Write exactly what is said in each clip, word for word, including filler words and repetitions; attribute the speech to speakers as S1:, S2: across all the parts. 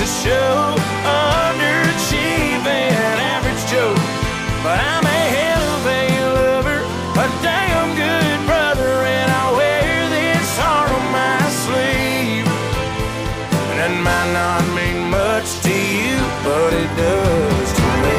S1: to show. Underachieving average Joe, but I'm a hell of a lover, a damn good brother, and I wear this heart on my sleeve. And it might not mean much to you, but it does to me.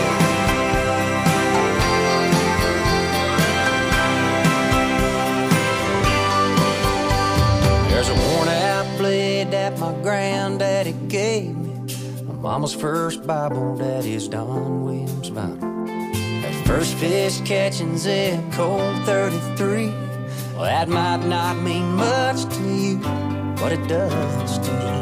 S1: There's a worn-out blade that my granddaddy gave me, my mama's first Bible, daddy's Don Williams Bible. That first fish catching's in Colt thirty-three. Well, that might not mean much to you, but it does to me.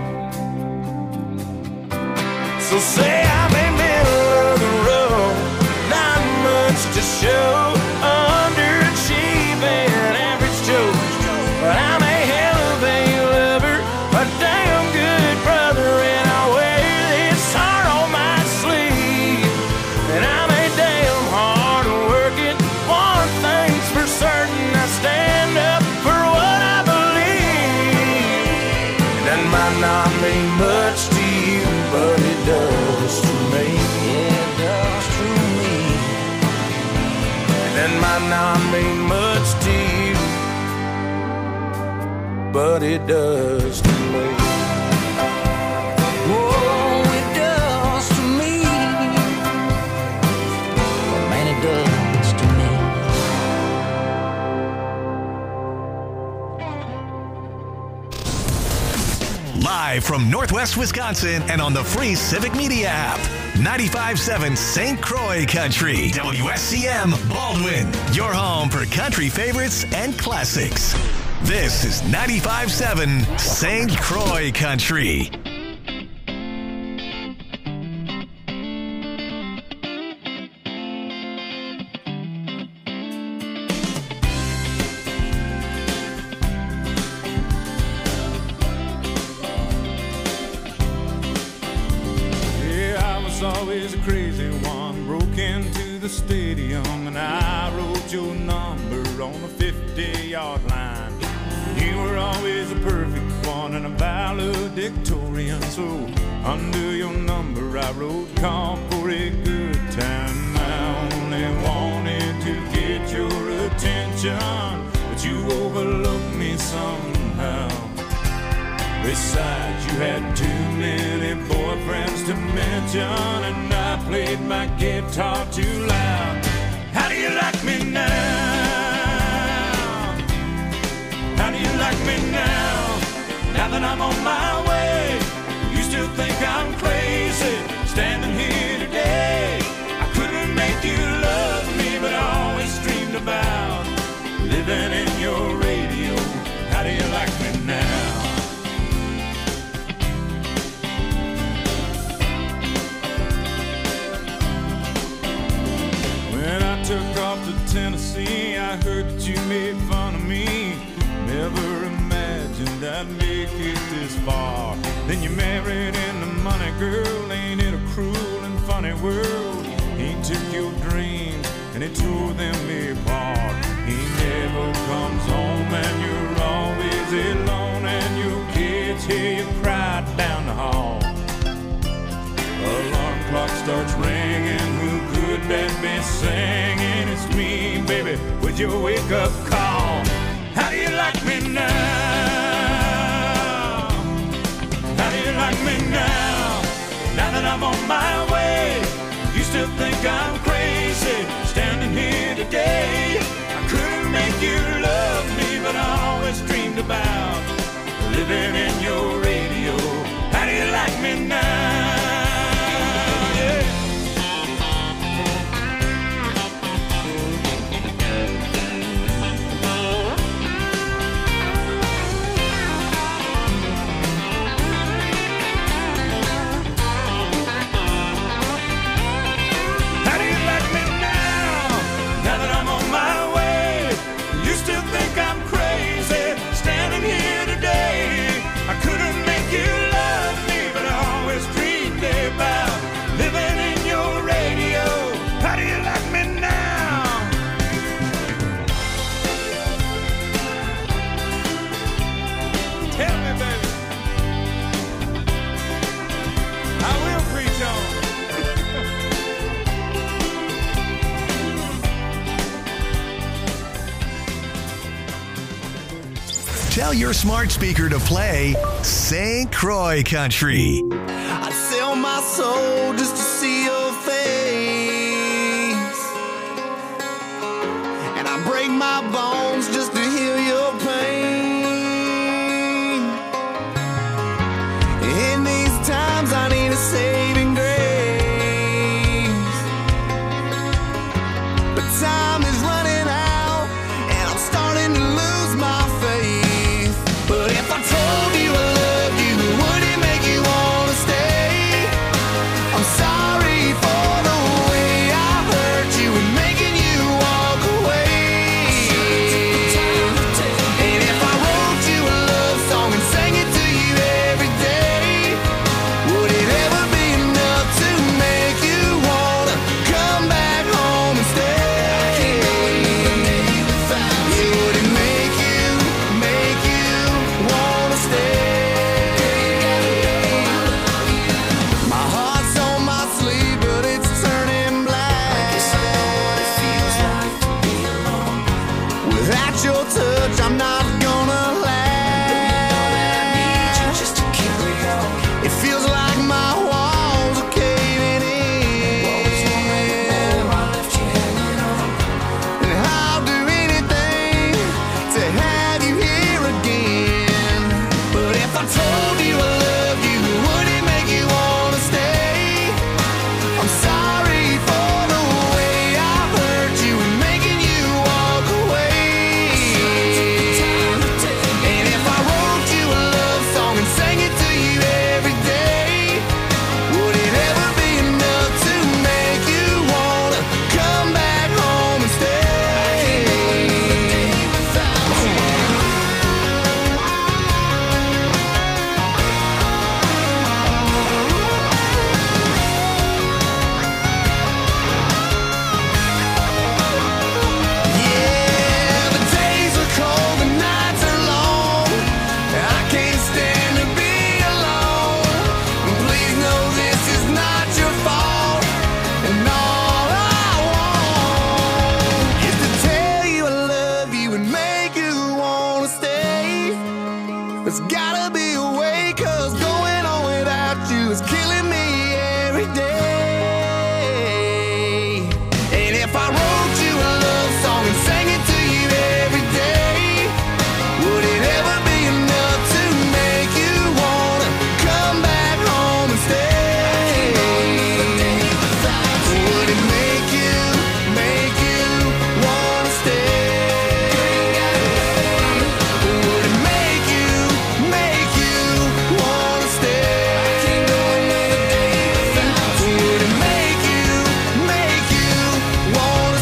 S1: So say I'm in middle of the road, not much to show. Underachieving average Joe, but I'm a hell of a lover, a damn good brother, and I wear this heart on my sleeve. And I'm a damn hard working, one thing's for certain, I stand up for what I believe. And that might not mean much to you, but it does to me. Yeah, it does to me. And that might not mean much to you, but it does to me. Whoa, it does to me. Oh, man, it does to me.
S2: Live from Northwest Wisconsin and on the free Civic Media app. ninety-five point seven Saint Croix Country. W S C M Baldwin. Your home for country favorites and classics. This is ninety-five point seven Saint Croix Country.
S3: Always a crazy one, broke into the stadium and I wrote your number on the fifty-yard line. You were always a perfect one and a valedictorian, so under your number I wrote call for a good time. I only wanted to get your attention, but you overlooked me somehow. Besides, you had too many boyfriends to mention, and I played my guitar too loud. How do you like me now? How do you like me now? Now that I'm on my way, you still think I'm crazy, standing here today. I couldn't make you love me, but I always dreamed about living in your radio. How do you like me now? Took off to Tennessee, I heard that you made fun of me. Never imagined I'd make it this far. Then you married into money, girl. Ain't it a cruel and funny world? He took your dreams and he tore them apart. He never comes home and you're always alone, and your kids hear you cry down the hall. Alarm clock starts ringing, who could that be singing? It's me, baby, with your wake-up call. How do you like me now? How do you like me now? Now that I'm on my way, you still think I'm crazy, standing here today. I couldn't make you love me, but I always dreamed about living in your radio. How do you like me now? Think I'm crazy, standing here
S2: Tell your smart speaker to play Saint Croix Country.
S4: I'd sell my soul just to see your face, and I break my bones just to heal your pain. In these times I need a saving grace, but time is running out and I'm starting to lose my faith. But if I told you I loved you, would it make you wanna stay? I'm sorry for the way I hurt you and making you walk away. And if I wrote you a love song and sang it to you every day, would it ever be enough to make you wanna come back home and stay? Would it make you, make you wanna stay? My heart's on my sleeve, but it's turning black. Without your touch, I'm not gonna last. It feels like my walls are caving in, and I'll do anything to have you here again. But if I told you I loved you, would it make you wanna stay? I'm sorry for the way I hurt you and making you walk away. And if I wrote you a love song and sang it to you every day, would it ever be enough to make you wanna come back home and stay? Yeah, the days are cold, the nights are long. I can't stand to be alone. Please know this is not your fault, and all I want is to tell you I love you and make you wanna stay. There's gotta be a way, 'cause going on without you is killing me every day. And if I wrote you a love song and sang it to you every day, would it ever be enough to make you wanna come back home and stay? Would it make you, make you wanna stay? Would it make you, make you wanna stay? Would it make you, make you wanna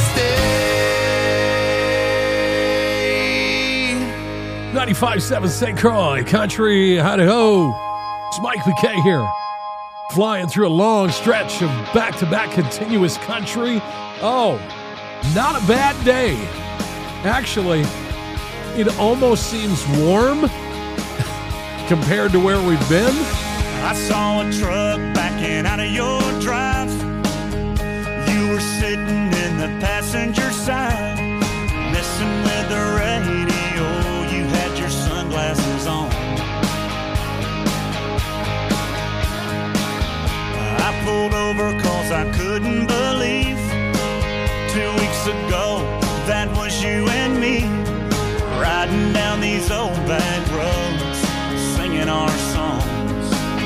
S4: stay?
S5: ninety-five point seven Saint Croix Country. Howdy ho. It's Mike Piquet here. Flying through a long stretch of back-to-back continuous country. Oh, not a bad day. Actually, it almost seems warm compared to where we've been.
S3: I saw a truck backing out of your drive. You were sitting in the passenger side, messing with the radio. You had your sunglasses on. I pulled over 'cause I couldn't believe two weeks ago that was you and me, riding down these old back roads, singing our songs.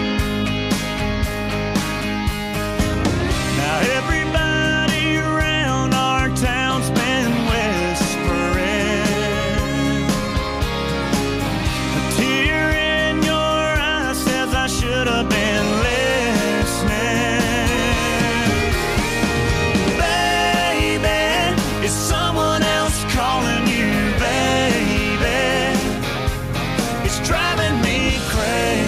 S3: Now everybody around our town's been whispering. A tear in your eye says I should have been listening. Baby, is someone else calling you, baby? It's driving me crazy.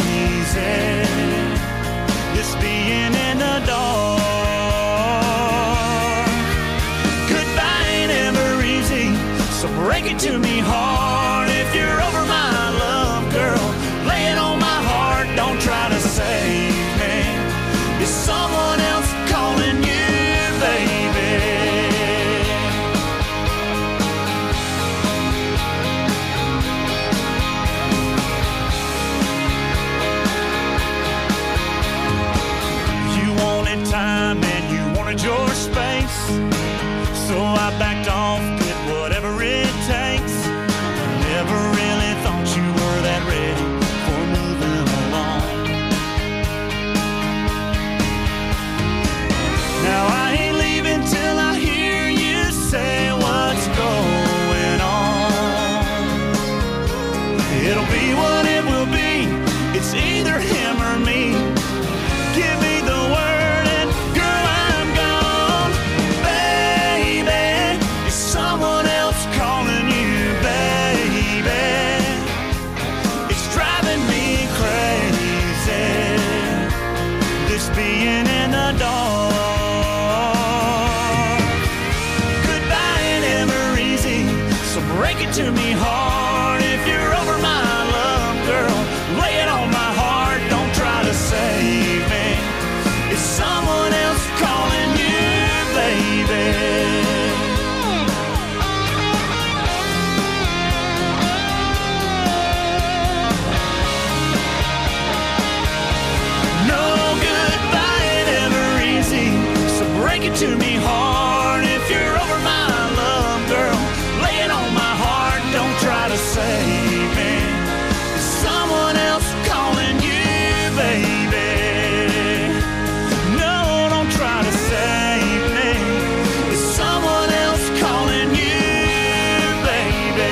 S4: to me hard if you're over my love, girl. Lay it on my heart, don't try to save me. Is someone else calling you, baby? No, don't try to save me. Is someone else calling you, baby?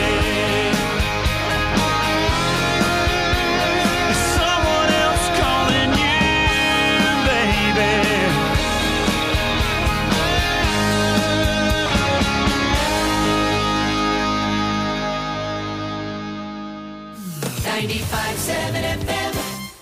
S4: Is someone else calling you, baby?
S6: ninety-five seven F M.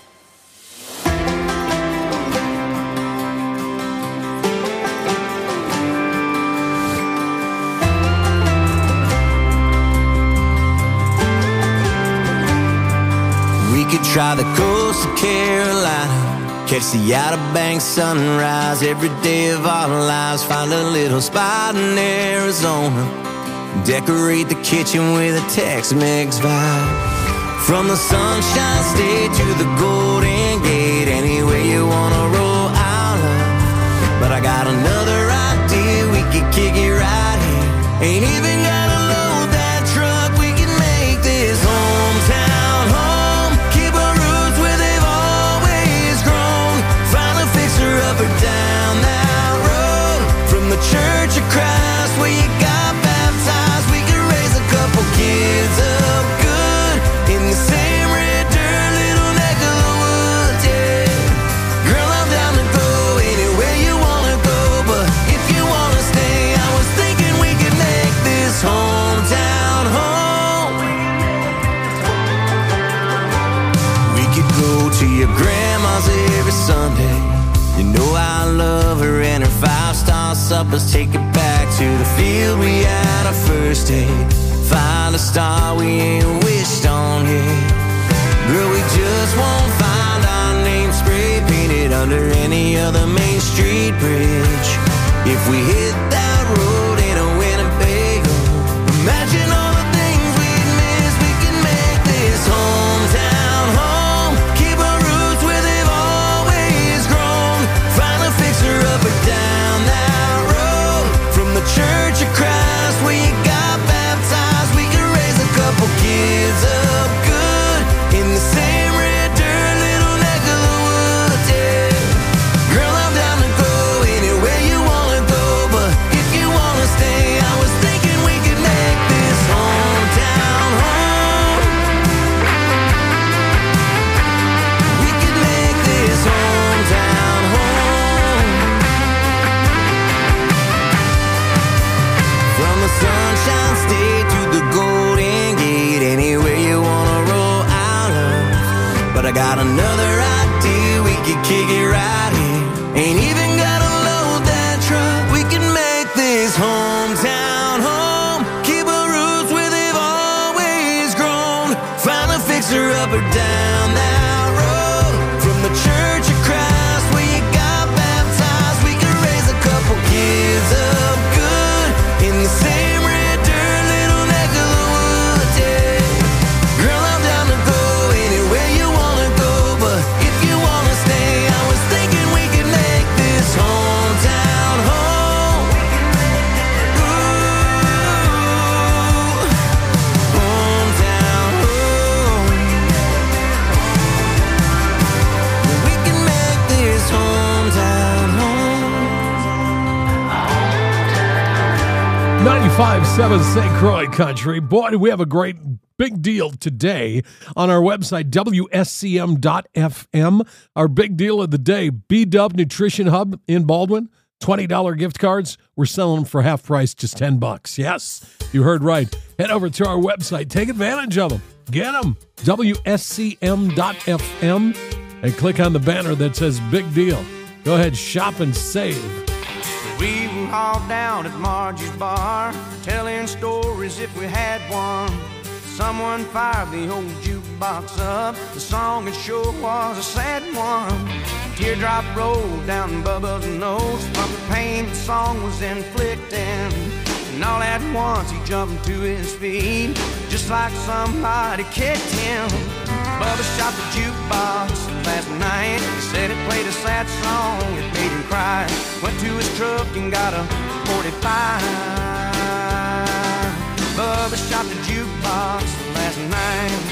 S1: We could try the coast of Carolina, catch the Outer Banks sunrise every day of our lives. Find a little spot in Arizona, decorate the kitchen with a Tex-Mex vibe. From the Sunshine State to the Golden Gate, anywhere you wanna roll, I'll love. But I got another idea, we could kick it right here. Ain't even gotta load that truck, we can make this hometown home. Keep our roots where they've always grown. Find a fixer-upper down that road. From the Church of Christ where you got baptized, we could raise a couple kids up good in the same red dirt, little neck of the woods, yeah. Girl, I'm down to go anywhere you wanna go, but if you wanna stay, I was thinking we could make this hometown home. We could go to your grandma's every Sunday. You know I love her and her five-star suppers. Take it back to the field we had our first date. Find a star we ain't wished on yet. Girl, we just won't find our name spray painted under any other Main Street bridge. If we hit that road in a Winnebago, imagine all the things we'd miss. We can make this hometown home. Keep our roots where they've always grown. Find a fixer-upper down that road. From the Church of Christ where you got baptized, we can raise a couple kids up good in the same red dirt, little neck of the woods, yeah. Girl, I'm down to go anywhere you wanna go, but if you wanna stay, I was thinking we could make this hometown home. We could make this hometown home. From the Sunshine State to the Golden Gate, anywhere you wanna roll, I'll love. But I got another idea, we could kick it right here. Ain't even gotta load that truck, we can make this hometown home. Keep our roots where they've always grown. Find a fixer-upper down that road. From the Church of Christ where you got baptized, we can raise a couple kids up good in the same red dirt, little neck of the woods, yeah. Girl, I'm down to go anywhere you wanna go, but if you wanna stay, I was thinking we could make this hometown home. Ooh, hometown home. We can make this hometown home.
S5: ninety-five point seven Saint Croix Country. Boy, do we have a great big deal today on our website, W S C M dot F M. Our big deal of the day, B-Dub Nutrition Hub in Baldwin. twenty dollars gift cards. We're selling them for half price, just ten bucks. Yes, you heard right. Head over to our website. Take advantage of them. Get them. W S C M dot F M. And click on the banner that says big deal. Go ahead, shop and save.
S4: We were all down at Margie's bar, telling stories if we had one. Someone fired the old jukebox up. The song it sure was a sad one. Teardrop rolled down Bubba's nose from the pain the song was inflicting. And all at once he jumped to his feet, just like somebody kicked him. Bubba shot the jukebox, the last
S1: night. He said it played a sad song, it made him cry. Went to his truck and got a forty-five. Bubba shot the jukebox last night.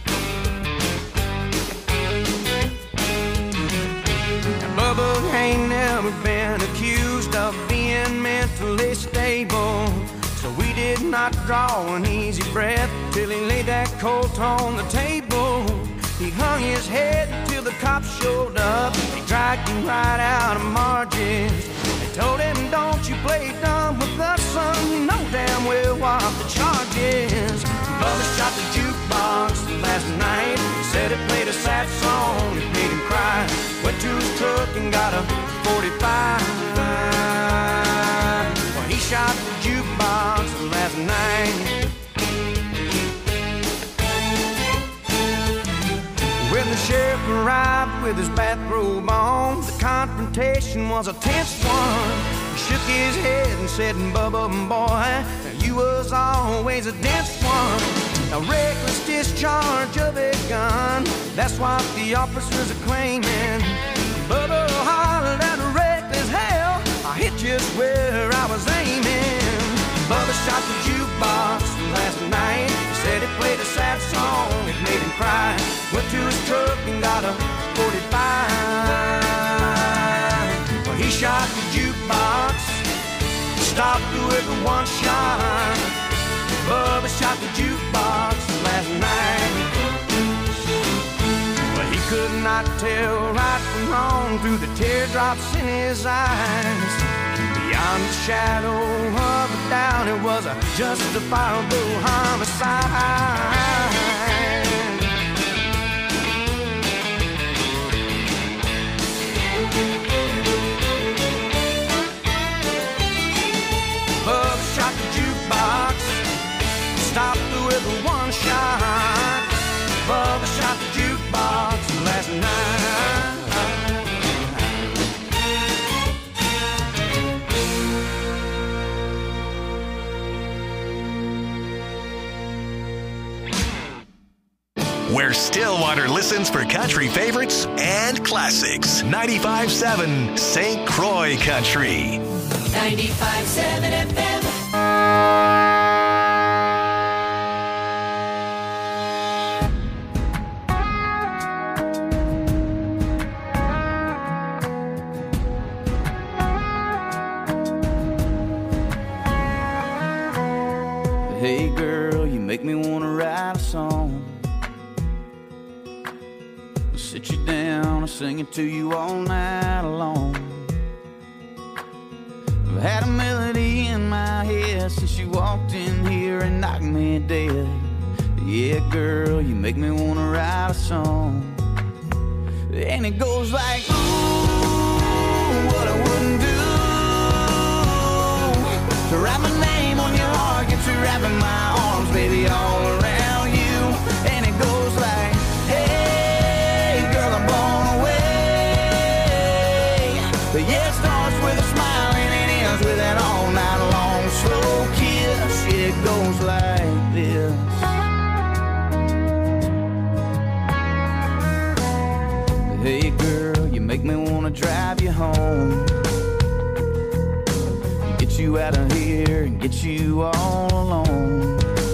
S1: Now, Bubba ain't never been accused of being mentally stable, so we did not draw an easy breath till he laid that colt on the table. He hung his head till the cops showed up. They dragged him right out of Margie's. They told him, don't you play dumb with us, son. You know damn well what the charge is. Bubba shot the jukebox last night. Said it played a sad song, it made him cry. Went to his truck and got a forty-five. Well, he shot the jukebox last night. When the sheriff arrived with his bathrobe on, the confrontation was a tense one. He shook his head and said, Bubba, boy, you was always a dense one. A reckless discharge of a gun, that's what the officers are claiming. Bubba hollered at reckless hell, I hit just where I was aiming. Bubba shot the jukebox last night. He said it played a sad song, it made him cry. Went to his truck and got a forty-five. Well, he shot the jukebox, stopped with a one shot. Bubba shot the jukebox last night. Well, he could not tell right from wrong through the teardrops in his eyes. Beyond the shadow of a doubt, it was a justifiable homicide. Bubba shot the jukebox, stopped with a one shot. Bubba shot the jukebox last night.
S2: Where Stillwater listens for country favorites and classics. ninety-five seven Saint Croix Country.
S6: ninety-five seven F M.
S4: Hey girl, you make me wanna write a song. Sit you down and sing it to you all night long. I've had a melody in my head since you walked in here and knocked me dead. Yeah, girl, you make me wanna write a song. And it goes like, ooh, what I wouldn't do to write my name on your heart, get you wrapping my arms, baby, all around you. And it goes like, hey, girl, I'm blown away. But yeah, it starts with a smile and it ends with an all night long slow kiss. Yeah, it goes like this. Hey, girl, you make me wanna drive you home, get you out of here and get you all alone.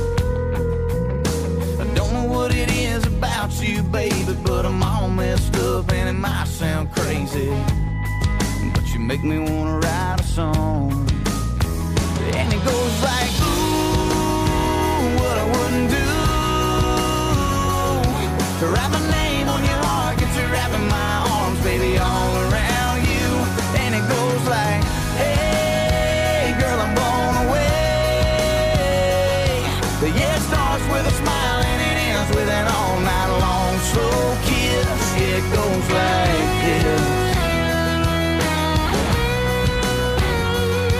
S4: I don't know what it is about you, baby, but I'm all messed up and it might sound crazy, but you make me wanna write a song. And it goes like, ooh, what I wouldn't do to write my name on your heart, get you wrapping my arms, baby, all around you. And it goes like, hey, girl, I'm blown away. But yeah, it starts with a smile and it ends with an all night long slow kiss. Yeah, it goes like this.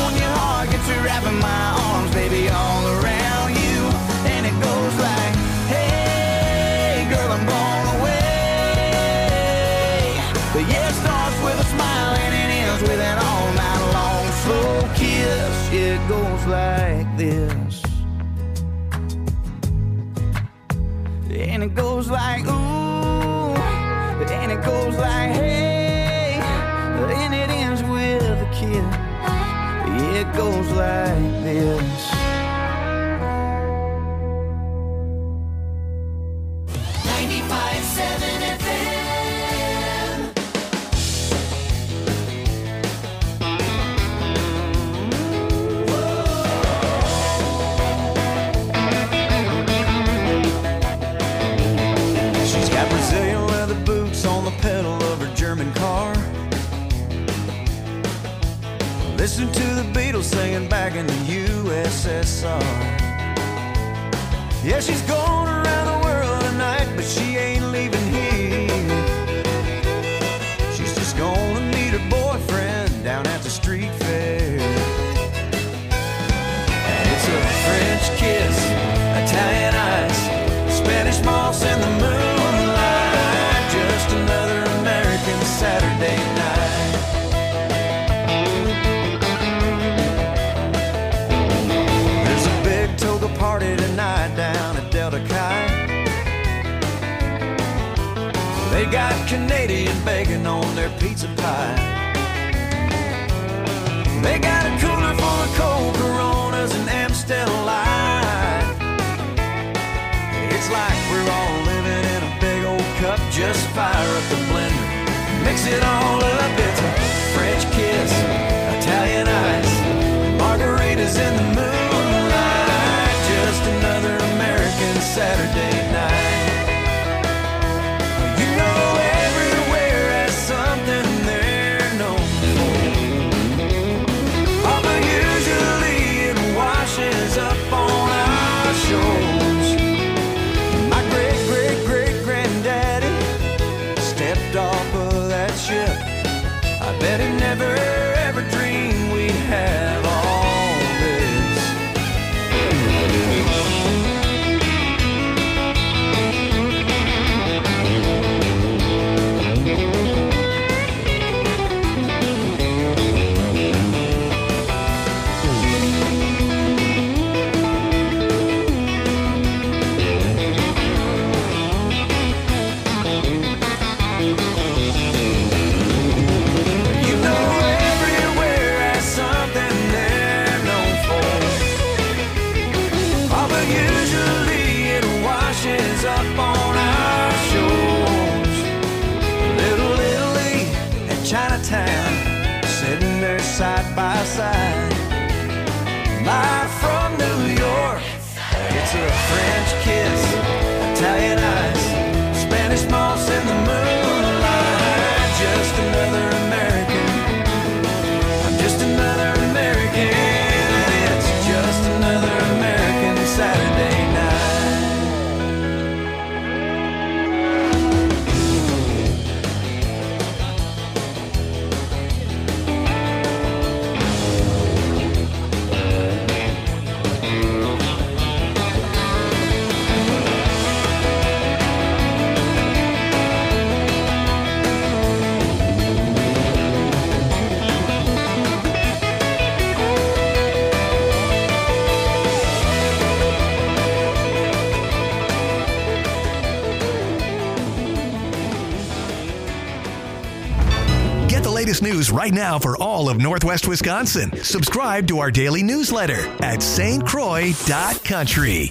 S4: when your heart gets wrapped in my arms, baby, all around you. And it goes like, hey, girl, I'm blown away. But yeah, it starts with a smile and it ends with an all-night long slow kiss. It goes like this. And it goes like, ooh, and it goes like, hey, and it ends with a kiss. It goes like this.
S6: ninety-five seven F M.
S4: She's got Brazilian leather boots on the pedal of her German car. Listen to the Beatles singing back in the U S S R. Yeah, she's going around the world tonight, but she ain't leaving here. She's just gonna meet her boyfriend down at the street fair. And it's a French kiss, Italian ice, Spanish moss in the moonlight, just another American Saturday night. There's a big toga party tonight down at Delta Chi. They got Canadian bacon on their pizza pie. They got a cooler full of cold Coronas and Amstel Light. It's like we're all living in a big old cup. Just fire up the blender, mix it all up. It's a French kiss, Italian ice, margaritas in the moonlight, just another American Saturday night. You know everywhere has something they're known for. Although usually it washes up on our shores. My great, great, great granddaddy stepped off of that ship. I bet he never ever dreamed we'd have all this. You know everywhere has something they're known for. Although usually it washes up on our shores. Little Italy and Chinatown, sitting there side by side. Live from New York, it's a French kiss, Italian ice, Spanish moss in the moonlight, just another American. I'm just another American, and it's just another American Saturday night.
S2: Get the latest news right now for all of Northwest Wisconsin. Subscribe to our daily newsletter at S T Croix dot country.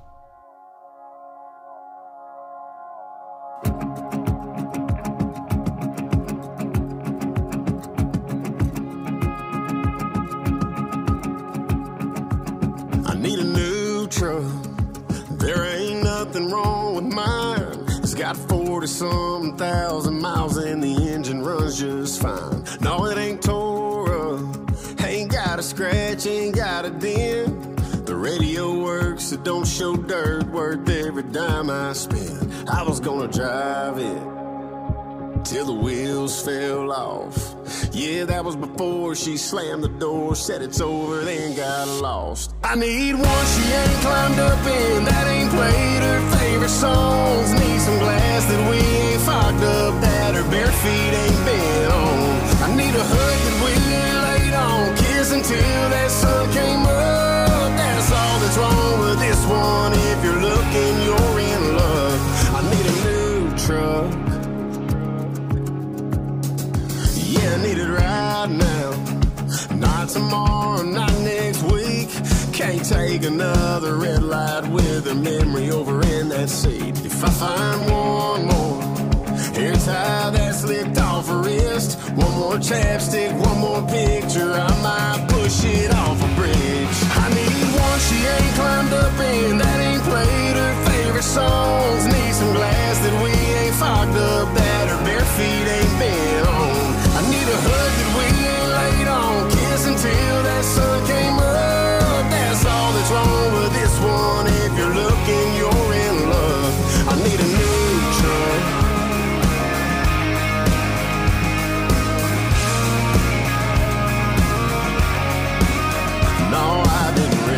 S7: I need a new truck. There ain't nothing wrong with mine. It's got forty-some thousand miles and the engine runs just fine. No, it ain't tore up, ain't got a scratch, ain't got a dent. The radio works, it don't show dirt, worth every dime I spend. I was gonna drive it till the wheels fell off. Yeah, that was before she slammed the door, said it's over, then got lost. I need one she ain't climbed up in, that ain't played her favorite songs. Need some glass that we ain't fogged up, that her bare feet ain't been on. I need a hug that we ain't laid on, kiss until that sun came up. That's all that's wrong with this one. If you're looking, you're in love. I need a new truck. Yeah, I need it right now. Not tomorrow, not next week. Can't take another red light with a memory over in that seat. If I find one more hair tie that's slipped off her wrist, one more chapstick, one more picture, I might push it off a bridge. I need one she ain't climbed up in, that ain't played her favorite songs. Need some glass that we ain't fogged up, that her bare feet ain't been on. I need a hug that we ain't laid on, kiss until that sun came up. That's all that's wrong with this one. If you're looking, you're in love. I need a new truck. No, I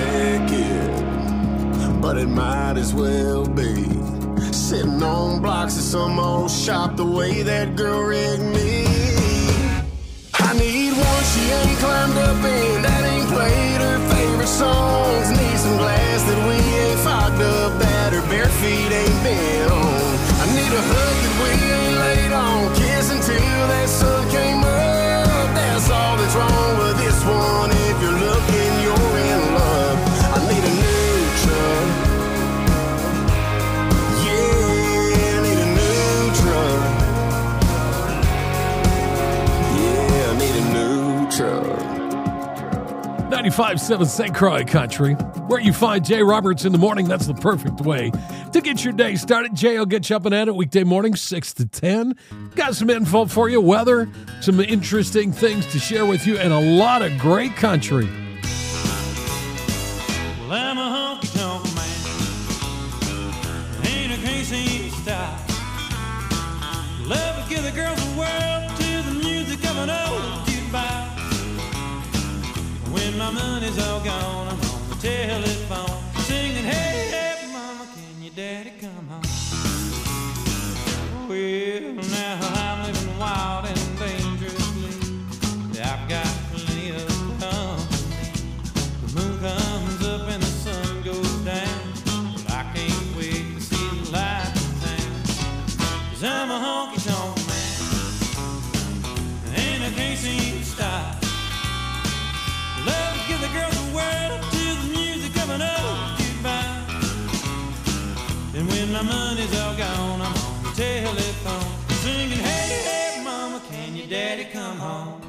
S7: didn't wreck it, but it might as well be. Sitting on blocks of some old shop the way that girl rigged me. I need one she ain't climbed up in, that ain't played her favorite songs. Need some glass that we ain't fogged up, that her bare feet ain't been on. I need a hug that we ain't laid on, kiss until that sun came up. That's all that's wrong with this one. If you're looking, you're in love. I need a new truck. Yeah, I need a new truck. Yeah, I need a new truck.
S5: ninety-five point seven Saint Croix Country, where you find Jay Roberts in the morning. That's the perfect way to get your day started. Jay will get you up and at it weekday morning, six to ten. Got some info for you, weather, some interesting things to share with you, and a lot of great country.
S3: Well, I'm a honky-tonk man. Ain't a crazy style. Love to give the girls the world to the music of an old jukebox. When my money's all gone, I'm on the telephone singing, hey, hey, mama, can your daddy come home? Well, now I'm living wild and dangerously. I've got plenty of company. The moon comes up and the sun goes down. But I can't wait to see the light in town. 'Cause I'm a honky-tonk man, and I can't seem to stop. Love to give the girls the world to the music of an old jukebox. And when my money's all gone, I'm on the telephone singing, hey, hey, mama, can your daddy come home?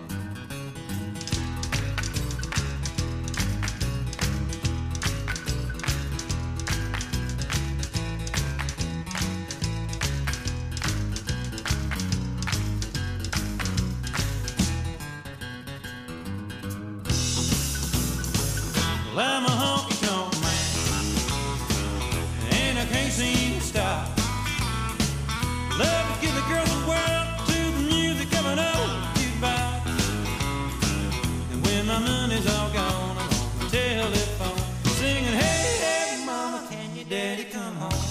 S3: Well, I'm a honky-tonk man, and I can't seem to stop. Love to give the girls the world to the music of an old jukebox. And when my money's all gone, I'm on the telephone singing, hey, hey, mama, can your daddy come home?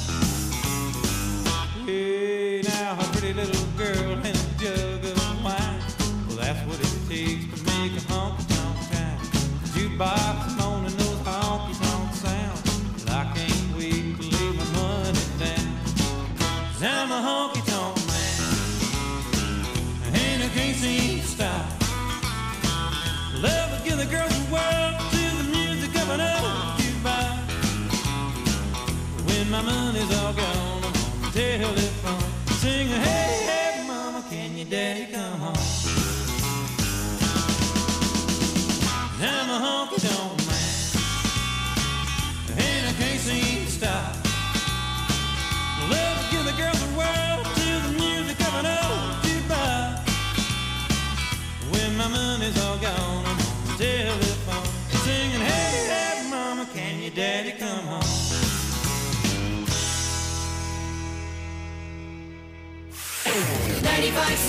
S3: Hey, now a pretty little girl and a jug of wine. Well, that's what it takes to make a honky-tonk time. Jukebox moaning those honky-tonk sounds. Well, I can't wait to lay my money down. 'Cause I'm a honky-tonk man, and I can't seem to stop. Love to give the girls the world to the music of an old jukebox. When my money's all gone, I'm on the telephone singing, hey, hey, mama, can your daddy come home? I'm a honky-tonk man, and I can't seem to stop. Love to give the girls the world to the music of an old jukebox. When my money's all gone, I'm on the telephone singing, hey, hey, mama, can your daddy come home?
S6: ninety-five point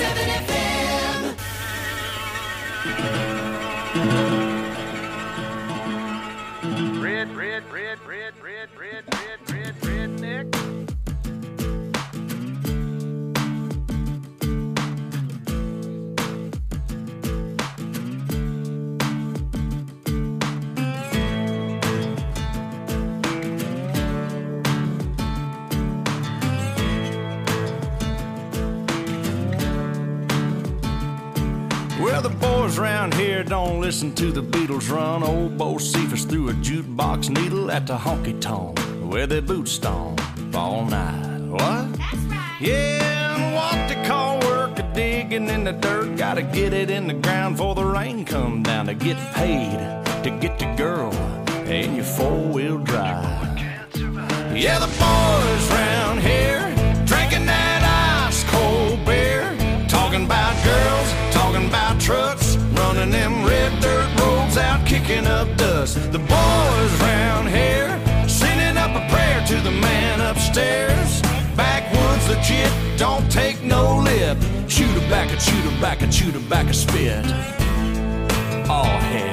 S8: round here don't listen to the Beatles run. Old Bo Cephas threw a jukebox needle at the honky-tonk where they boot stomp all night. What? That's right. Yeah, and what they call work a digging in the dirt. Gotta get it in the ground before the rain come down to get paid, to get the girl in your four-wheel drive. Yeah, the boys round here drinking that ice-cold beer, talking about girls, talking about trucks, running them red dirt roads out, kicking up dust. The boys round here sending up a prayer to the man upstairs. Backwoods legit, don't take no lip. Chew tobacco, chew tobacco, chew tobacco, spit. Oh, heck.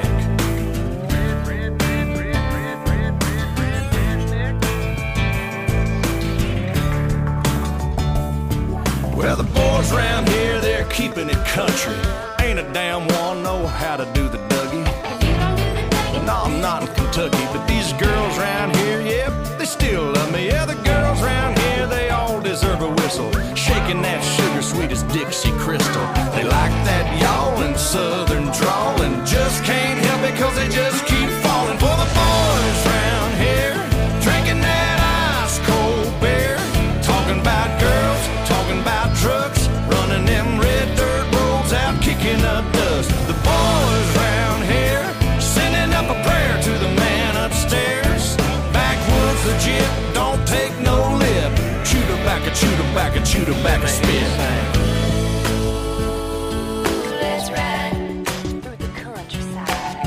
S8: Well, the boys round here, they're keeping it country. Ain't a damn one know how to do the Dougie. No, I'm not in Kentucky, but these girls round here, yep, they still love me. Yeah, the girls round here, they all deserve a whistle. Shaking that sugar sweet as Dixie Crystal. They like that yawling southern drawl and just can't help it cause they just keep falling for the boys round here, drinking that ice cold beer, talking about girls, talking about trucks, running them red dirt roads out, kicking up dust. The boys round here sending up a prayer to the man upstairs. Backwoods legit, don't take no lip. Chew tobacco, chew tobacco, chew tobacco, spit.
S6: Let's ride through the countryside.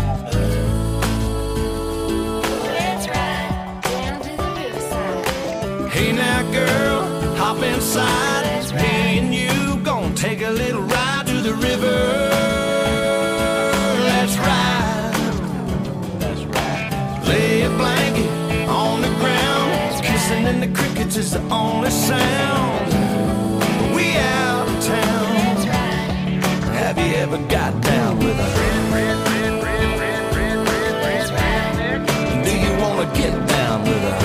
S6: Let's ride down to the riverside.
S8: Hey now girl, hop inside. Me and you gonna take a little ride to the river. Let's ride. Let's ride. Lay a blanket on the ground. Kissing in the crickets is the only sound. We out of town. Have you ever got down with a Do you wanna get down with a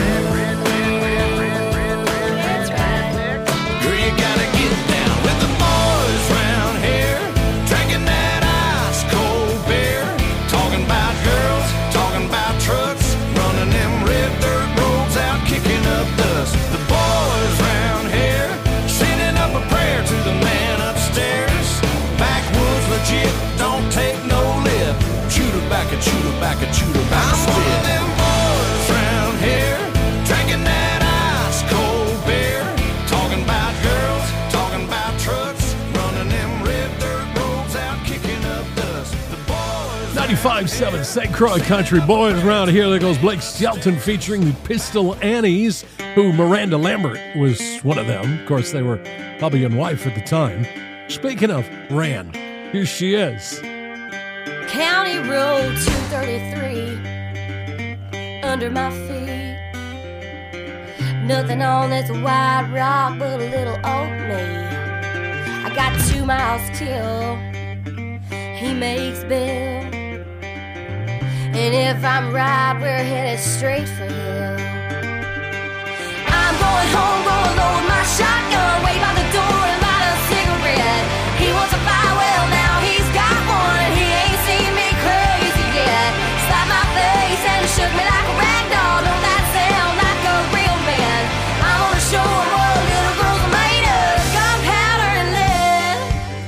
S8: Girl, you gotta get down with the boys round here, drinking that ice cold beer, talking about girls, talking about trucks, running them red dirt roads out, kicking up dust. The boys round here sending up a prayer to the man upstairs. Backwoods legit, don't take no lip. Chew tobacco, chew tobacco, chew tobacco, spit. I'm one of them boys round here, drinking that ice cold beer, talking about girls, talking about trucks, running them red dirt roads out, kicking up dust. The boys
S5: ninety-five point seven Saint Croix Country. Boys around here. There goes Blake Shelton featuring the Pistol Annies, who Miranda Lambert was one of them. Of course, they were hubby and wife at the time. Speaking of Ran, here she is.
S9: County Road two thirty-three under my feet. Nothing on this wide rock but a little old me. I got two miles till he makes bail. And if I'm right, we're headed straight for hell. I'm going home, gonna load my shotgun, wait by the door and light a cigarette. He wants a fire, well now he's got one, and he ain't seen me crazy yet. Slapped my face and shook me like a rag doll. Don't that sound like a real man? I'm gonna show him what little girls are made of, gunpowder and lead.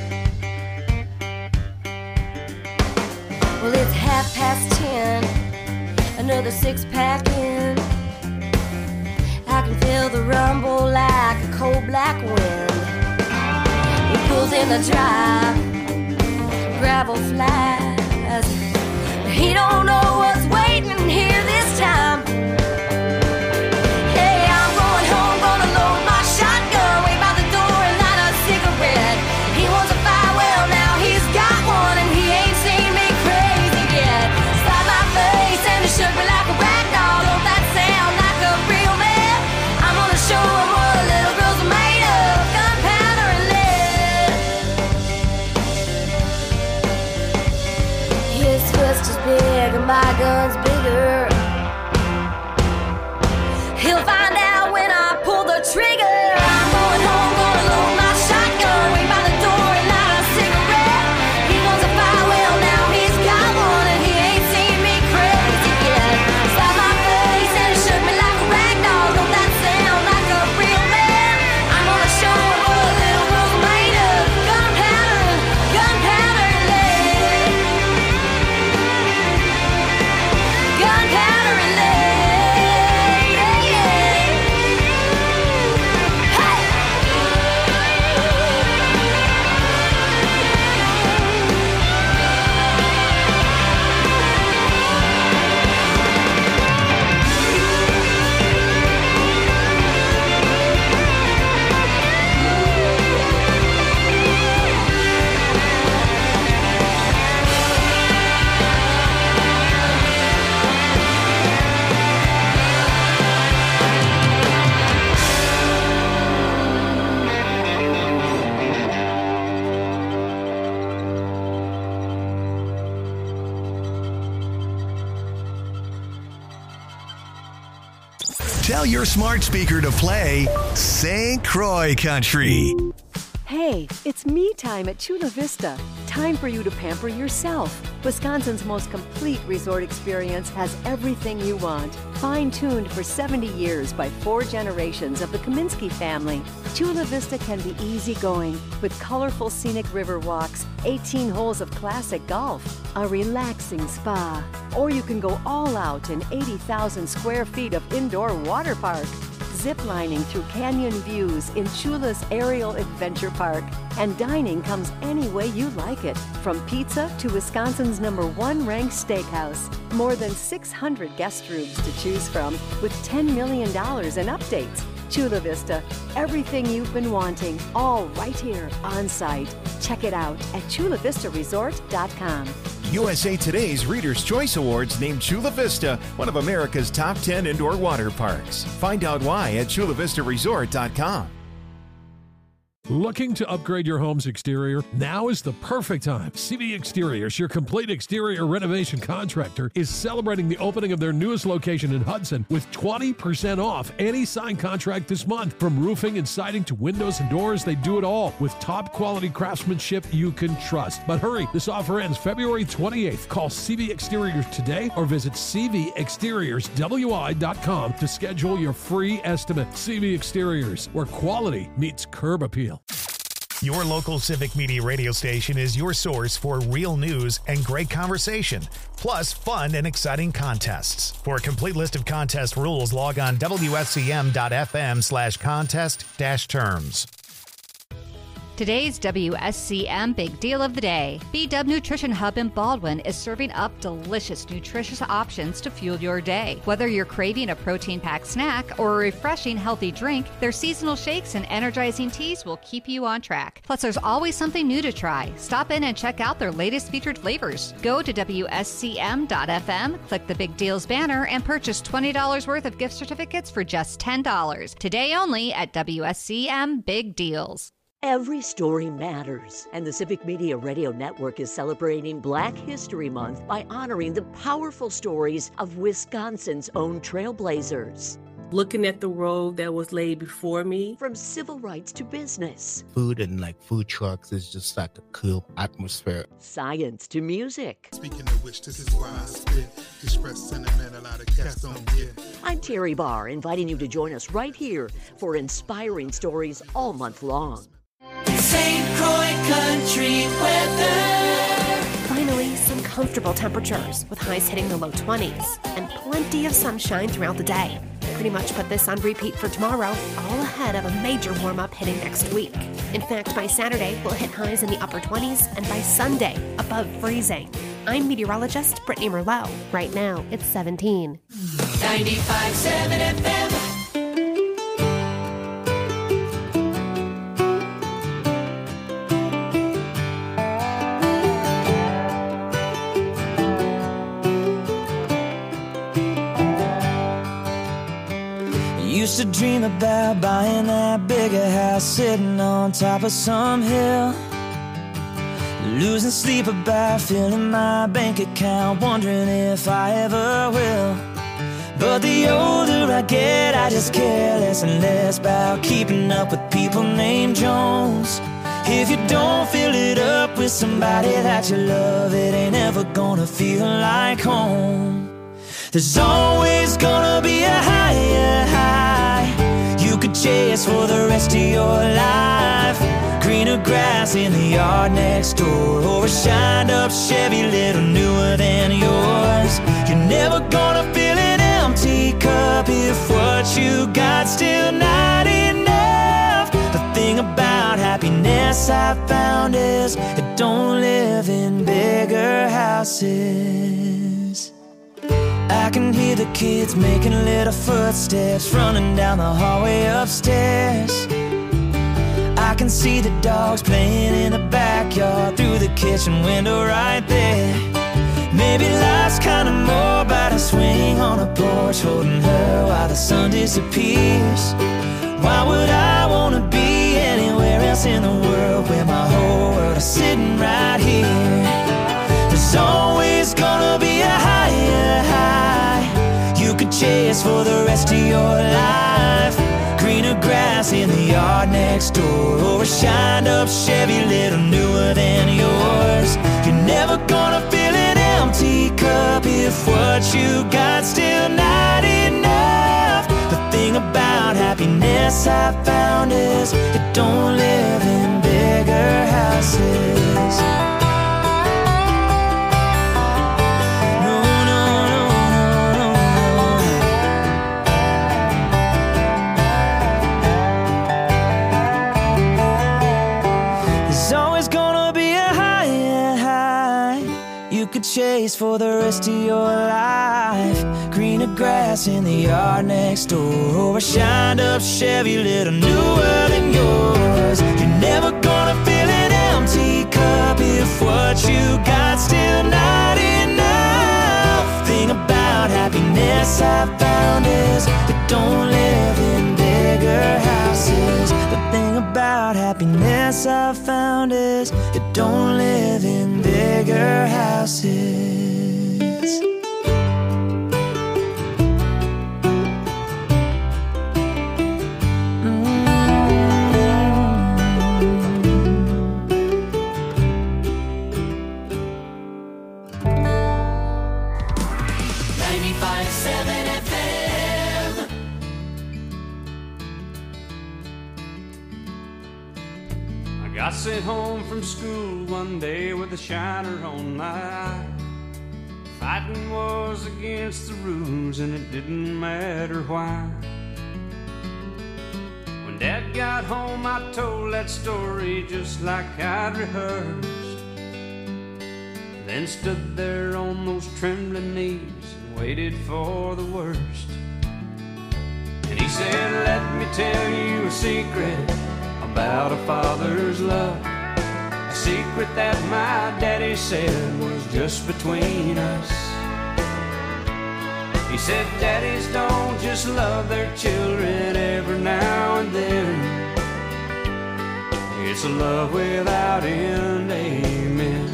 S9: Well, it's half past ten, another six pack in. I can feel the rumble like a cold black wind. He pulls in the drive, gravel flies. He don't know what's waiting here this time. Hey, I'm going home, gonna load my shotgun, wait by the door and light a cigarette. He wants a fire, well now he's got one, and he ain't seen me crazy yet. Slapped my face and he shook me like a rag doll. Don't that sound like a real man? I'm gonna show him what little girls are made of, gunpowder and lead. His fist is big and my gun's bigger. He'll find out when I pull the trigger. I'm going home, gonna load my shotgun, wait by the door and light a cigarette. He wants a fire, well now
S2: Tell your smart speaker to play Saint Croix Country.
S10: Hey, it's me time at Chula Vista. Time for you to pamper yourself. Wisconsin's most complete resort experience has everything you want. Fine-tuned for seventy years by four generations of the Kaminsky family, Chula Vista can be easygoing with colorful scenic river walks, eighteen holes of classic golf, a relaxing spa, or you can go all out in eighty thousand square feet of indoor water park. Ziplining through canyon views in Chula's Aerial Adventure Park. And dining comes any way you like it, from pizza to Wisconsin's number one ranked steakhouse. More than six hundred guest rooms to choose from, with ten million dollars in updates. Chula Vista, everything you've been wanting, all right here on site. Check it out at chula vista resort dot com.
S11: U S A Today's Reader's Choice Awards named Chula Vista one of America's top ten indoor water parks. Find out why at chula vista resort dot com.
S5: Looking to upgrade your home's exterior? Now is the perfect time. C V Exteriors, your complete exterior renovation contractor, is celebrating the opening of their newest location in Hudson with twenty percent off any signed contract this month. From roofing and siding to windows and doors, they do it all with top quality craftsmanship you can trust. But hurry, this offer ends February twenty-eighth. Call C V Exteriors today or visit c v exteriors w i dot com to schedule your free estimate. C V Exteriors, where quality meets curb appeal.
S2: Your local Civic Media radio station is your source for real news and great conversation, plus fun and exciting contests. For a complete list of contest rules, log on w s c m dot f m slash contest dash terms.
S12: Today's W S C M Big Deal of the Day. B-Dub Nutrition Hub in Baldwin is serving up delicious, nutritious options to fuel your day. Whether you're craving a protein-packed snack or a refreshing, healthy drink, their seasonal shakes and energizing teas will keep you on track. Plus, there's always something new to try. Stop in and check out their latest featured flavors. Go to w s c m dot f m, click the Big Deals banner, and purchase twenty dollars worth of gift certificates for just ten dollars. Today only at W S C M Big Deals.
S13: Every story matters, and the Civic Media Radio Network is celebrating Black History Month by honoring the powerful stories of Wisconsin's own trailblazers.
S14: Looking at the road that was laid before me.
S13: From civil rights to business.
S15: Food and like food trucks is just like a cool atmosphere.
S13: Science to music.
S16: Speaking of which, this is why I spit. Express sentiment a lot of cats don't get.
S13: I'm Terry Barr, inviting you to join us right here for inspiring stories all month long.
S4: Saint Croix Country weather.
S17: Finally, some comfortable temperatures with highs hitting the low twenties and plenty of sunshine throughout the day. Pretty much put this on repeat for tomorrow, all ahead of a major warm-up hitting next week. In fact, by Saturday, we'll hit highs in the upper twenties, and by Sunday, above freezing. I'm meteorologist Brittany Merlot. Right now, it's seventeen.
S4: ninety-five point seven F M.
S18: Used to dream about buying that bigger house, sitting on top of some hill, losing sleep about filling my bank account, wondering if I ever will. But the older I get, I just care less and less about keeping up with people named Jones. If you don't fill it up with somebody that you love, it ain't ever gonna feel like home. There's always gonna be a higher high you could chase for the rest of your life. Greener grass in the yard next door, or a shined up Chevy little newer than yours. You're never gonna fill an empty cup if what you got still not enough. The thing about happiness I found is it don't live in bigger houses. I can hear the kids making little footsteps running down the hallway upstairs. I can see the dogs playing in the backyard through the kitchen window right there. Maybe life's kinda more about a swing on a porch, holding her while the sun disappears. Why would I wanna be anywhere else in the world where my whole world is sitting right here? There's always gonna be a higher high you could chase for the rest of your life. Greener grass in the yard next door, or a shined up Chevy little newer than yours. You're never gonna fill an empty cup if what you got still not enough. The thing about happiness I found is it don't live in bigger houses. Chase for the rest of your life. Greener grass in the yard next door, or a shined up Chevy little newer than yours. You're never gonna fill an empty cup if what you got still not enough. Thing about happiness I found is it don't live in bigger houses. The thing about happiness I found is it don't live in bigger houses.
S4: ninety-five seven F M.
S3: I got sent home from school one day with a shiner on my eye. Fighting was against the rules and it didn't matter why. When Dad got home I told that story just like I'd rehearsed. Then stood there on those trembling knees and waited for the worst. And he said, let me tell you a secret about a father's love. A secret that my daddy said was just between us. He said, daddies don't just love their children every now and then. It's a love without end, amen.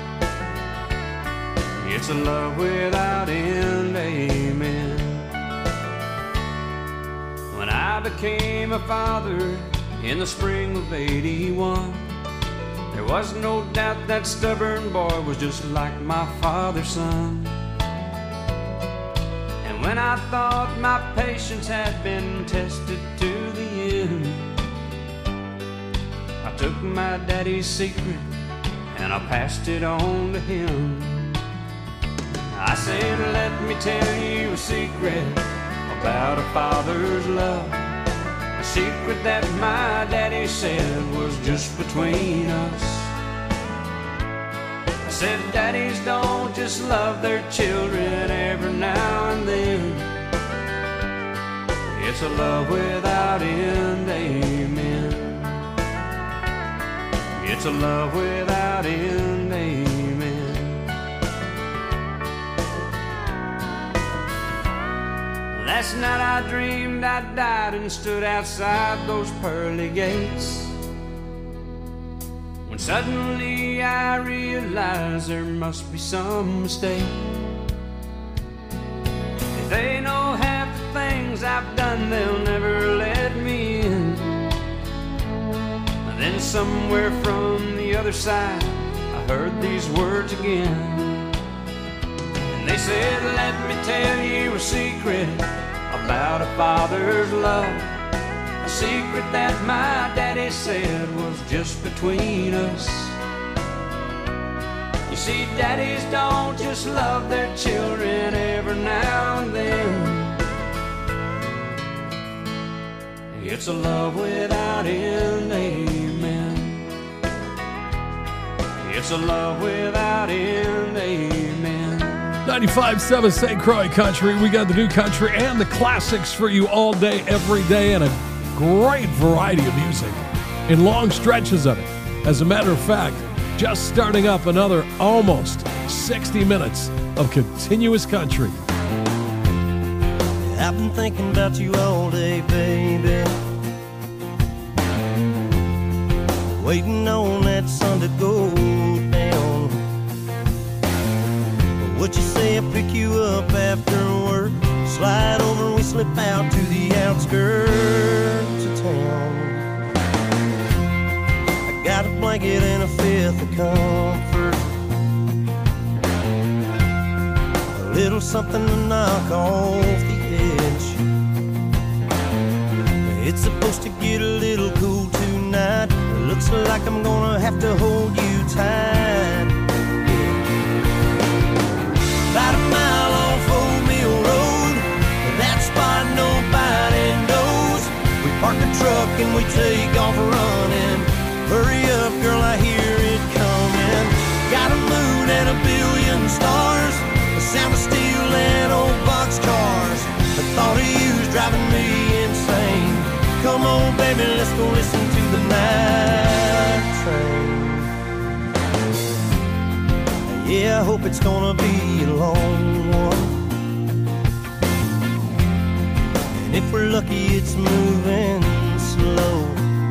S3: It's a love without end, amen. When I became a father in the spring of eighty-one, there was no doubt that stubborn boy was just like my father's son. And when I thought my patience had been tested to the end, I took my daddy's secret and I passed it on to him. I said, let me tell you a secret about a father's love. A secret that my daddy said was just between us. I said, daddies don't just love their children every now and then. It's a love without end, amen. It's a love without end, amen. Last night I dreamed I died and stood outside those pearly gates, when suddenly I realized there must be some mistake. If they know half the things I've done, they'll never let me in. And then somewhere from the other side I heard these words again. And they said, let me tell you a secret about a father's love. A secret that my daddy said was just between us. You see, daddies don't just love their children every now and then. It's a love without end, amen. It's a love without end, amen.
S5: ninety-five seven Saint Croix Country. We got the new country and the classics for you all day, every day, and a great variety of music in long stretches of it. As a matter of fact, just starting up another almost sixty minutes of continuous country.
S19: I've been thinking about you all day, baby, waiting on that sun to go down. Would you say I pick you up after work, slide slip out to the outskirts of town. I got a blanket and a fifth of comfort, a little something to knock off the edge. It's supposed to get a little cool tonight. It looks like I'm gonna have to hold you tight. About a mile off Old Mill Road, that spot nobody knows. We park the truck and we take off running. Hurry up, girl, I hear it coming. Got a moon and a billion stars, the sound of steel and old boxcars. The thought of you's driving me insane. Come on, baby, let's go listen to the night train. Yeah, I hope it's gonna be a long one, and if we're lucky it's moving slow.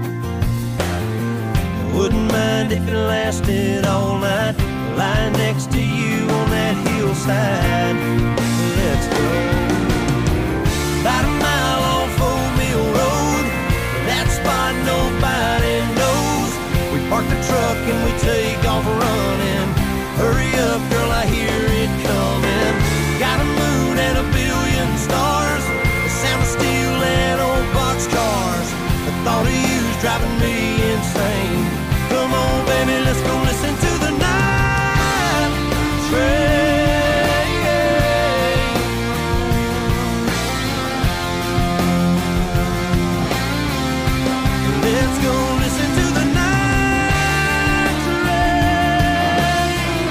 S19: I wouldn't mind if it lasted all night, lying next to you on that hillside. Let's go. About a mile off Old Mill Road, that spot nobody knows. We park the truck and we take off running. Hurry up, girl, I hear it coming. Got a moon and a billion stars, the sound of steel and old boxcars. The thought of you's driving me insane. Come on, baby, let's go listen to the night train. Let's go listen to the night train.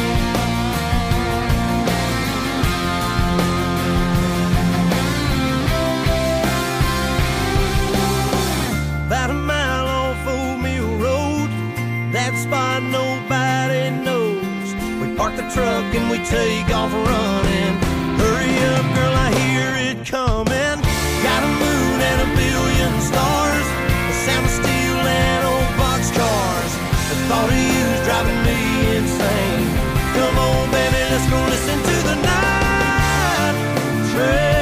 S19: About a mile off Old Mill Road, that spot nobody knows. We park the truck and we take off running. Hurry up, girl, I hear it coming. Got a moon and a billion stars, the sound of steel and old boxcars. The thought of you's driving me insane. Come on, baby, let's go listen to the night train.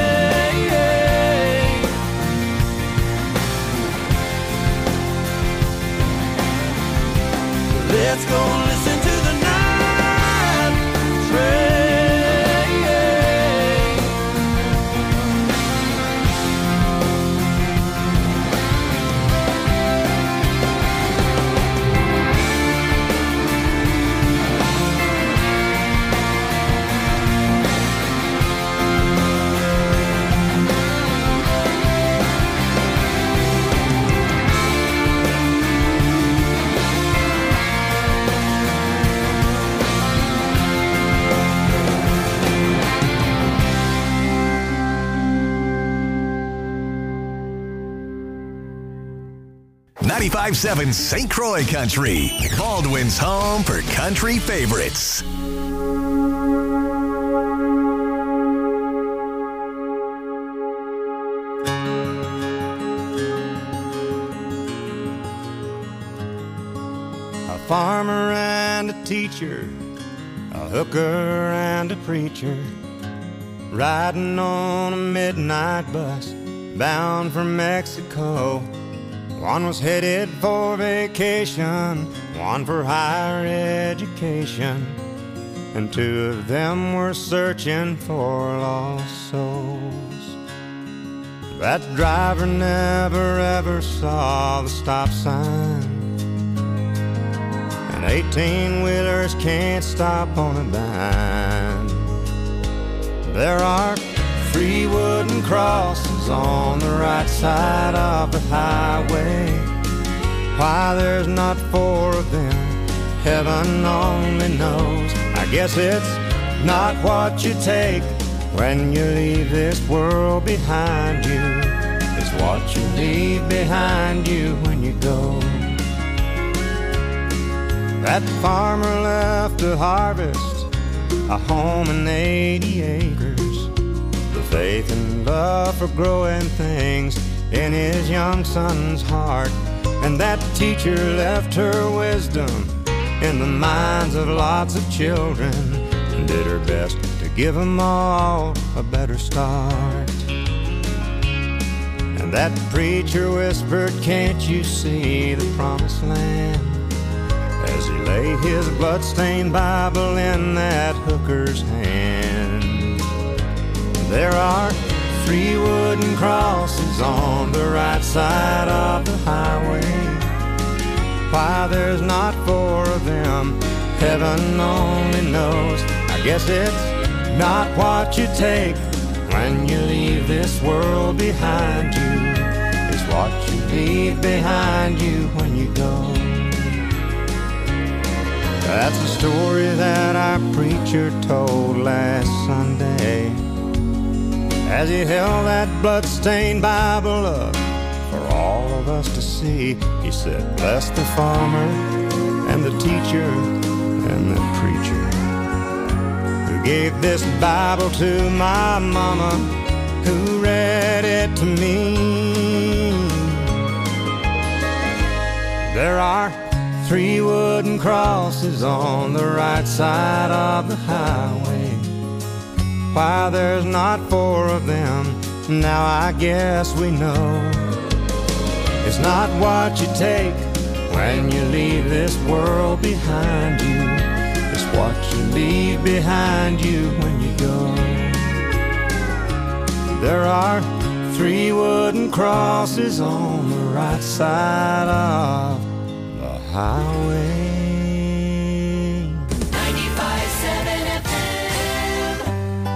S19: Let's go listen to the night train.
S2: ninety-five point seven Saint Croix Country, Baldwin's home for country favorites.
S3: A farmer and a teacher, a hooker and a preacher, riding on a midnight bus bound for Mexico. One was headed for vacation, one for higher education, and two of them were searching for lost souls. That driver never ever saw the stop sign, and eighteen-wheelers can't stop on a dime. There are three wooden crosses on the right side of the highway. Why there's not four of them, heaven only knows. I guess it's not what you take when you leave this world behind you. It's what you leave behind you when you go. That farmer left to harvest a home and eighty acres, the faith and love for growing things in his young son's heart. And that teacher left her wisdom in the minds of lots of children, and did her best to give them all a better start.
S20: And that preacher whispered, can't you see the promised land? As he lay his bloodstained Bible in that hooker's hand. There are three wooden crosses on the right side of the highway. Why there's not four of them, heaven only knows. I guess it's not what you take when you leave this world behind you. It's what you leave behind you when you go. That's the story that our preacher told last Sunday, as he held that bloodstained Bible up for all of us to see. He said, bless the farmer and the teacher and the preacher who gave this Bible to my mama, who read it to me. There are three wooden crosses on the right side of the highway. Why there's not four of them, now I guess we know. It's not what you take when you leave this world behind you. It's what you leave behind you when you go. There are three wooden crosses on the right side of the highway.
S4: ninety-five seven F M.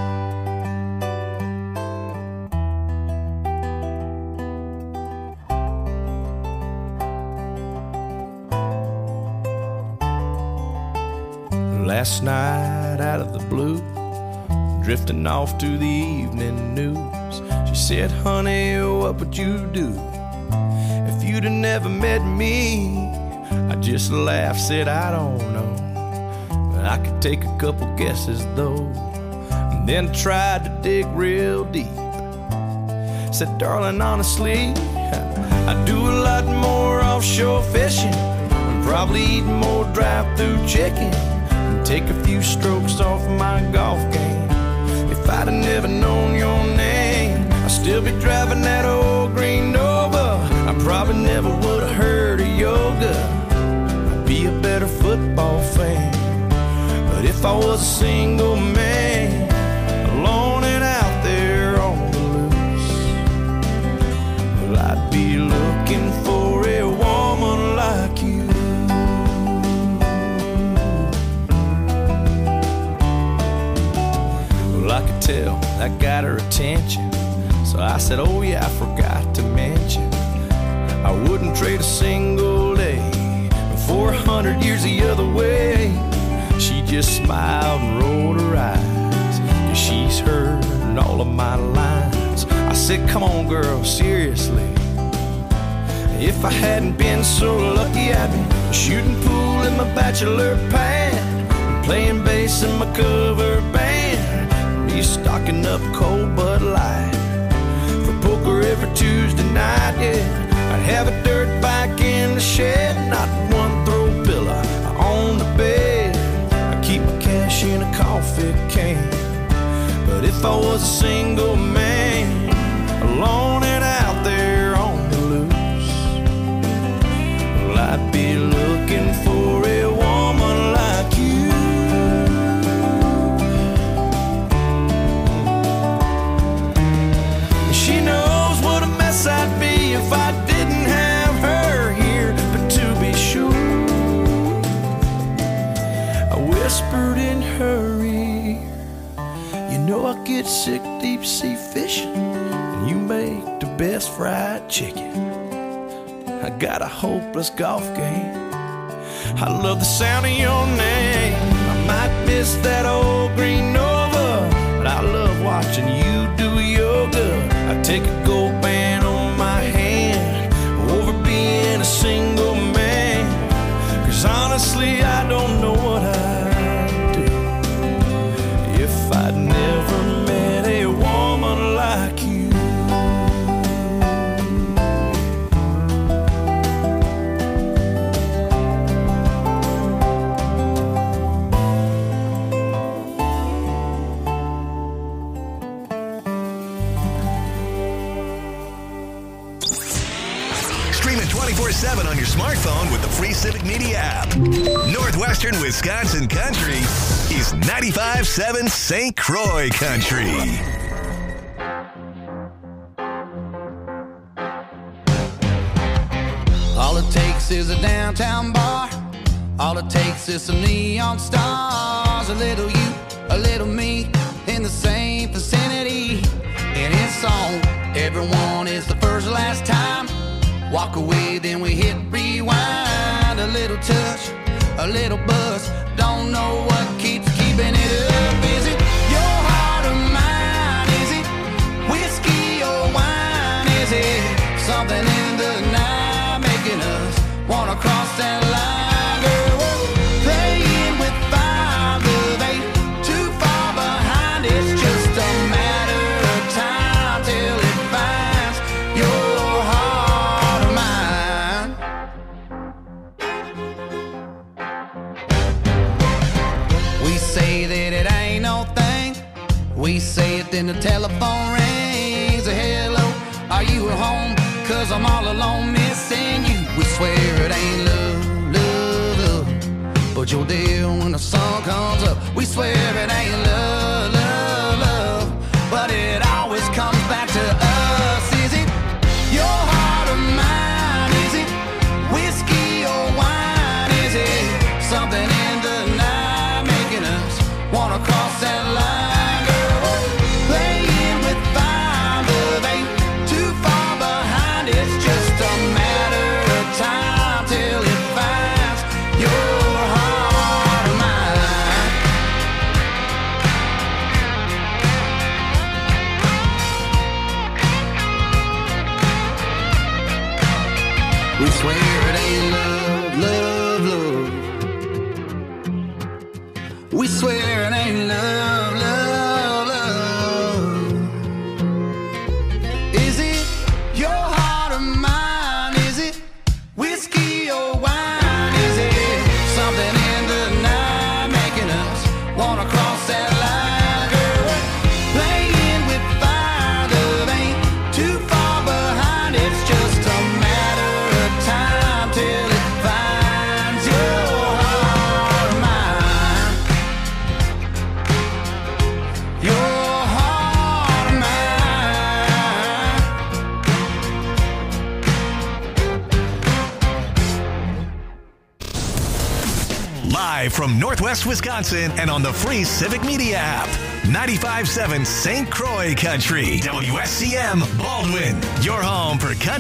S8: Last night out of the blue, drifting off to the evening news, she said, honey, what would you do if you'd have never met me? I just laughed, said, I don't know, but I could take a couple guesses though. And then I tried to dig real deep. Said, darling, honestly, I do a lot more offshore fishing, and probably eat more drive-through chicken, and take a few strokes off my golf game. If I'd have never known your name, I'd still be driving that old green Nova. I probably never would have heard of yoga. I'd be a better football fan. But if I was a single man, alone and out there on the loose, well, I'd be looking for a woman like you. Well, I could tell that got her attention, so I said, oh yeah, I forgot to mention, I wouldn't trade a single day for a hundred years the other way. She just smiled and rolled her eyes, 'cause she's heard all of my lines. I said, come on girl, seriously, if I hadn't been so lucky, I'd be shooting pool in my bachelor pad, and playing bass in my cover band, be stocking up cold Bud Light for poker every Tuesday night, yeah. I'd have a dirt bike in the shed, not one throw pillow on the bed. I keep my cash in a coffee can. But if I was a single man, alone and out there on the loose, well, I'd be looking for a woman like you. She knows what a mess I'd be if I didn't have her here. But to be sure, I whispered in her ear, you know I get sick deep sea fishing, and you make the best fried chicken. I got a hopeless golf game, I love the sound of your name. I might miss that old green Nova, but I love watching you do yoga. I take a gold band on my hand over being a single man, 'cause honestly I don't know what I'd do if I'd never met a woman like you.
S2: twenty-four seven on your smartphone with the free Civic Media app. Northwestern Wisconsin Country is ninety-five seven Saint Croix Country.
S4: All it takes is a downtown bar. All it takes is some neon stars. A little you, a little me, in the same vicinity. And it's on. Everyone is the first last time. Walk away, then we hit rewind. A little touch, a little buzz. Don't know what keeps keeping it up. Is it your heart or mine? Is it whiskey or wine? Is it something in the night making us wanna cross that line? Girl, we're playing with fire, love ain't too far behind. It's just a matter of time till it finds your heart or mine. We say that it ain't no thing. We say it, then the telephone rings. A hello, are you at home? Cause I'm all alone missing you. We swear it ain't love, love, love, but you're there when the sun comes up. We swear it ain't love, love, love, but it always comes back to us. Is it your heart or mine? Is it whiskey or wine? Is it something in the night making us wanna cross that line? Girl, playing with fire, love ain't too far behind. It's just a matter of time till it finds your heart or mine. We swear it ain't love, love, love. We swear it ain't love, love, love. Is it your heart or mine? Is it whiskey or wine? Is it something in the night making us wanna cross that line? Girl, we're playing with fire, love ain't too far behind. It's just a matter of time till it finds your heart or mine. Your heart or mine.
S2: Live from Northwest Wisconsin and on the free Civic Media app. ninety-five seven Saint Croix Country. W S C M Baldwin. Your home for country.